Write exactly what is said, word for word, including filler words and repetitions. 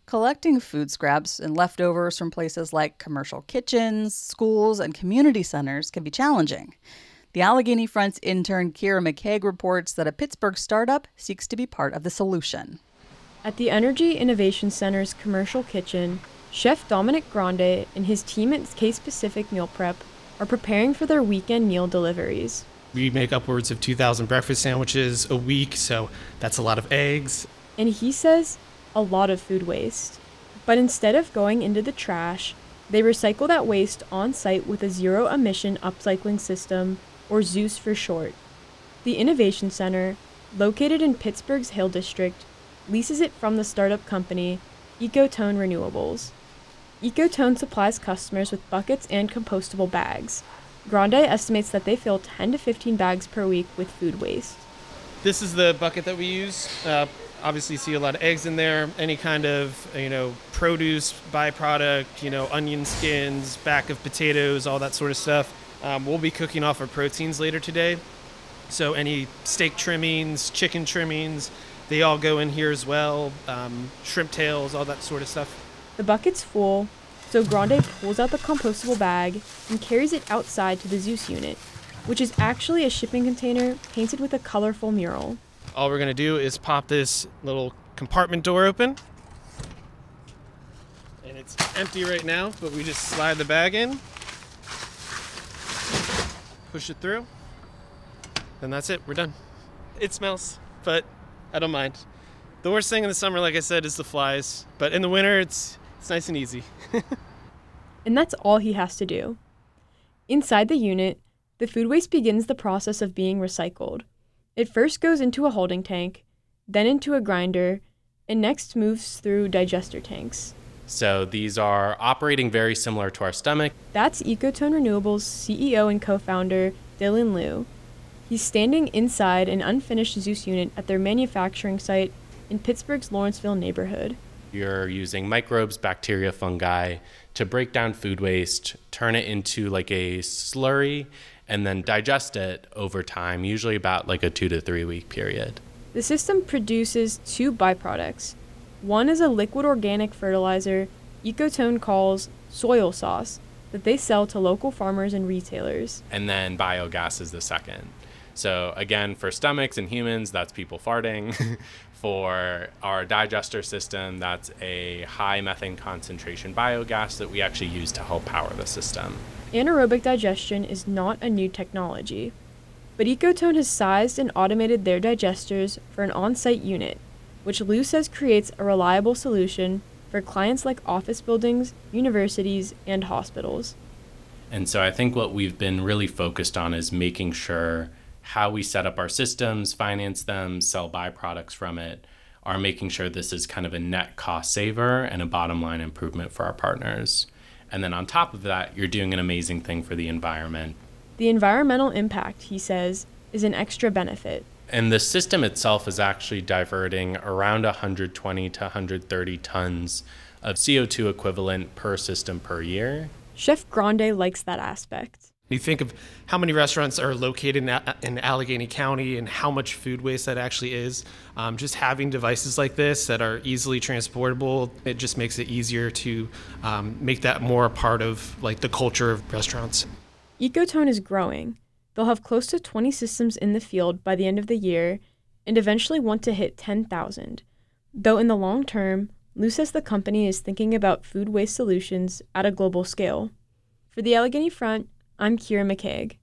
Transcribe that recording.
Collecting food scraps and leftovers from places like commercial kitchens, schools, and community centers can be challenging. The Allegheny Front's intern Kira McCaig reports that a Pittsburgh startup seeks to be part of the solution. At the Energy Innovation Center's commercial kitchen, Chef Dominic Grande and his team at Case Pacific Meal Prep are preparing for their weekend meal deliveries. We make upwards of two thousand breakfast sandwiches a week, so that's a lot of eggs. And he says a lot of food waste. But instead of going into the trash, they recycle that waste on site with a zero-emission upcycling system, or ZEUS for short. The Innovation Center, located in Pittsburgh's Hill District, leases it from the startup company Ecotone Renewables. Ecotone supplies customers with buckets and compostable bags. Grande estimates that they fill ten to fifteen bags per week with food waste. This is the bucket that we use. Uh, obviously, you see a lot of eggs in there. Any kind of, you know, produce, byproduct, you know, onion skins, back of potatoes, all that sort of stuff. Um, we'll be cooking off our proteins later today. So any steak trimmings, chicken trimmings, they all go in here as well. Um, shrimp tails, all that sort of stuff. The bucket's full, so Grande pulls out the compostable bag and carries it outside to the ZEUS unit, which is actually a shipping container painted with a colorful mural. All we're going to do is pop this little compartment door open. And it's empty right now, but we just slide the bag in, push it through, and that's it. We're done. It smells, but I don't mind. The worst thing in the summer, like I said, is the flies. But in the winter, it's it's nice and easy. And that's all he has to do. Inside the unit, the food waste begins the process of being recycled. It first goes into a holding tank, then into a grinder, and next moves through digester tanks. So these are operating very similar to our stomach. That's Ecotone Renewables C E O and co-founder Dylan Liu. He's standing inside an unfinished ZEUS unit at their manufacturing site in Pittsburgh's Lawrenceville neighborhood. You're using microbes, bacteria, fungi to break down food waste, turn it into like a slurry, and then digest it over time, usually about like a two to three week period. The system produces two byproducts. One is a liquid organic fertilizer Ecotone calls soil sauce that they sell to local farmers and retailers. And then biogas is the second. So again, for stomachs and humans, that's people farting. For our digester system, that's a high methane concentration biogas that we actually use to help power the system. Anaerobic digestion is not a new technology, but Ecotone has sized and automated their digesters for an on-site unit, which Liu says creates a reliable solution for clients like office buildings, universities, and hospitals. And so I think what we've been really focused on is making sure how we set up our systems, finance them, sell byproducts from it, are making sure this is kind of a net cost saver and a bottom line improvement for our partners. And then on top of that, you're doing an amazing thing for the environment. The environmental impact, he says, is an extra benefit. And the system itself is actually diverting around one hundred twenty to one hundred thirty tons of C O two equivalent per system per year. Chef Grande likes that aspect. You think of how many restaurants are located in, in Allegheny County and how much food waste that actually is. Um, just having devices like this that are easily transportable, it just makes it easier to um, make that more a part of like the culture of restaurants. Ecotone is growing. They'll have close to twenty systems in the field by the end of the year and eventually want to hit ten thousand. Though in the long term, Liu says the company is thinking about food waste solutions at a global scale. For the Allegheny Front, I'm Kira McCaig.